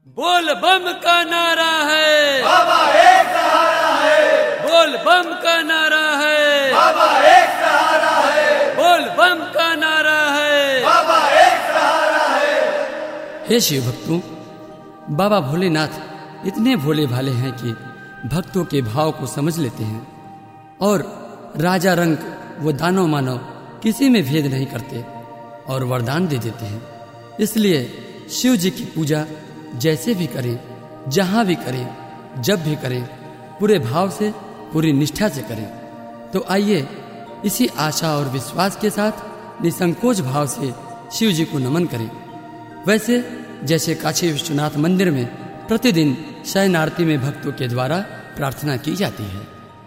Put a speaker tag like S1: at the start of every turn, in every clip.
S1: बोल बम का नारा है,
S2: बाबा एक सहारा है।
S1: बोल बम का नारा है,
S2: बाबा एक सहारा है।
S1: बोल बम का नारा है,
S2: बाबा एक सहारा है।
S1: हे शिव भक्तों, बाबा भोलेनाथ इतने भोले भाले हैं कि भक्तों के भाव को समझ लेते हैं और राजा रंग व दानव मानव किसी में भेद नहीं करते और वरदान दे देते हैं। इसलिए शिव जी की पूजा जैसे भी करें, जहां भी करें, जब भी करें, पूरे भाव से, पूरी निष्ठा से करें। तो आइए इसी आशा और विश्वास के साथ निसंकोच भाव से शिव जी को नमन करें। वैसे जैसे काशी विश्वनाथ मंदिर में प्रतिदिन शयन आरती में भक्तों के द्वारा प्रार्थना की जाती है।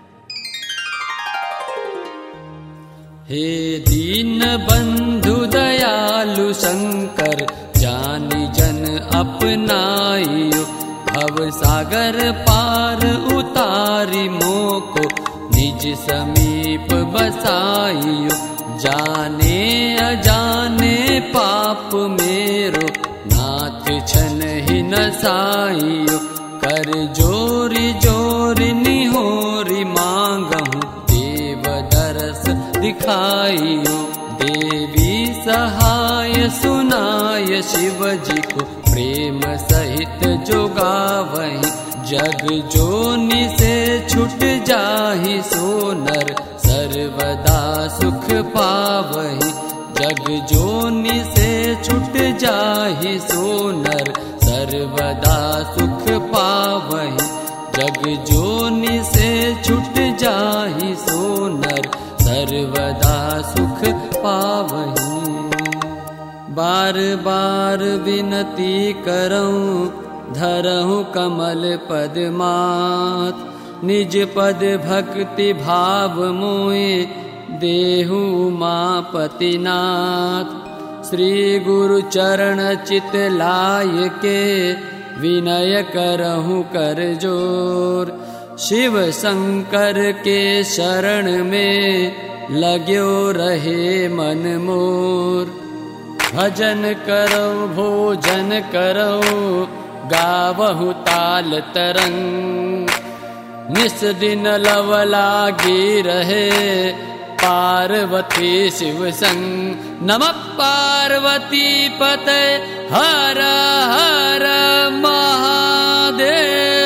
S1: हे दीन बंधु दयालु शंकर, जानी जन अपनाइयो, भव सागर पार उतारी मोको, निज समीप बसाइयो। जाने अजाने पाप मेरो, नाथ छन ही नसाइयो। कर जोरी जोरी निहोरी मांगहूँ, देव दरस दिखाइयो। देवी सहाय सुनाय शिव जी को, प्रेम सहित जोगावहीं। जग जोनि से छुट जाहि सो नर, सर्वदा सुख पावहीं। जग जोनि से छुट जाहि सो नर, सर्वदा सुख पावहीं। जग जोनि से छुट जाहि सो नर, सर्वदा सुख पावहीं। बार बार विनती करऊं, धरहूं कमल पद मात। निज पद भक्ति भाव मोए, देहु उमापति नाथ। श्री गुरु चरण चित लाय के, विनय करहूं कर जोर। शिव शंकर के शरण में, लाग्यो रहे मन मोर। भजन करो भोजन करो, गावहु ताल तरंग। निस दिन लव लागी रहे, पार्वती शिव संग। नमः पार्वती पते हर हर महादेव।